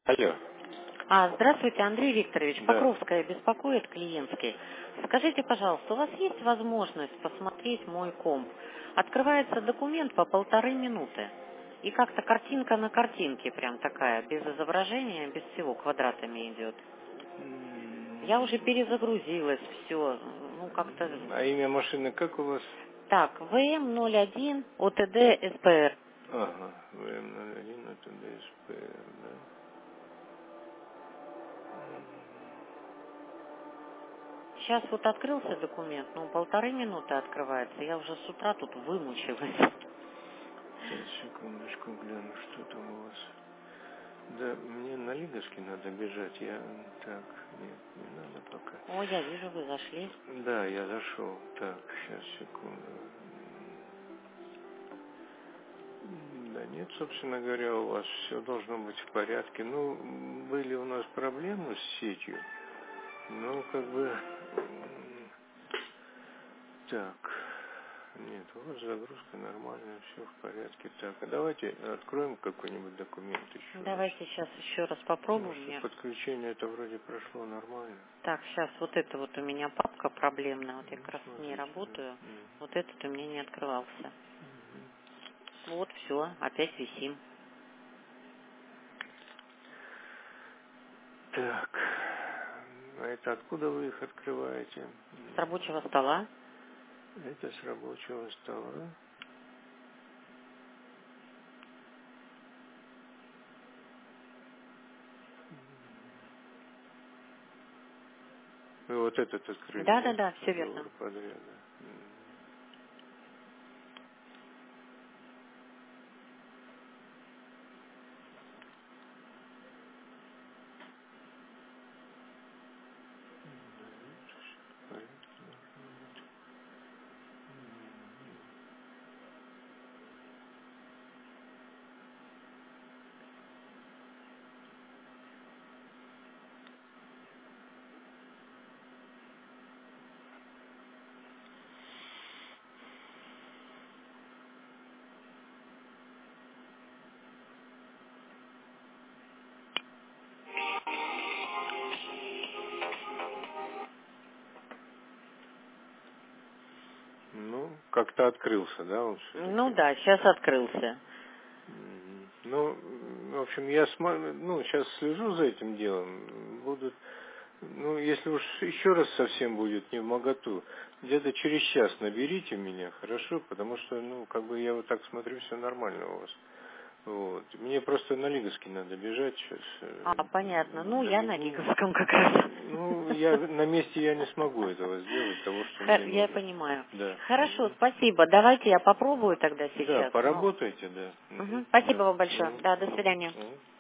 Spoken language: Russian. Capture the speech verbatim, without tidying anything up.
Алло. А, здравствуйте, Андрей Викторович. Да. Покровская беспокоит клиентский. Скажите, пожалуйста, у вас есть возможность посмотреть мой комп? Открывается документ по полторы минуты. И как-то картинка на картинке прям такая, без изображения, без всего, квадратами идет. Я уже перезагрузилась, все. Ну, как-то... М, А имя машины как у вас? Так, ВМ ноль один ОТД СПР. Ага, вэ эм ноль один, это ДСП, да. Сейчас вот открылся документ, ну, полторы минуты открывается. Я уже с утра тут вымучилась. Сейчас, секундочку, гляну, что там у вас. Да, мне на Лиговский надо бежать, я... Так, нет, не надо пока. О, я вижу, вы зашли. Да, я зашел. Так, сейчас, секунду. М, Да нет, собственно говоря, у вас все должно быть в порядке. Ну, были у нас проблемы с сетью. Ну, как бы... м, Так, нет, у вас загрузка нормальная, все в порядке. Так, а давайте откроем какой-нибудь документ еще раз. Давайте сейчас еще раз Потому попробуем. что Мне. подключение это вроде прошло нормально. Так, сейчас вот это вот у меня папка проблемная. Вот я Ну, как раз с ней смотрите, да. работаю. М. Вот этот у меня не открывался. Вот, все, опять висим. Так, а это откуда вы их открываете? С рабочего стола. М. Это с рабочего стола. Вы вот этот открыли, да? Да-да-да, все верно. Договор подряда. М. В порядке должно быть. М. Ну, как-то открылся, да, он Ну все-таки. да, сейчас открылся. Мгм. Ну, в общем, я сма- ну, сейчас слежу за этим делом. Будут, ну, если уж еще раз совсем будет не в моготу, где-то через час наберите меня, хорошо? Потому что, ну, как бы я вот так смотрю, все нормально у вас. Вот. Мне просто на Лиговский надо бежать сейчас. А, понятно. Ну, я на Добегу. Лиговском как раз. Ну, я на месте я не смогу этого сделать, того, что Ха- мне Я нужно. понимаю. Да. Хорошо, Мгм. спасибо. Давайте я попробую тогда Да, сейчас. Ну, поработайте, да. Мгм. мгм, спасибо Да. вам большое. Мгм. Да, до свидания. Мгм.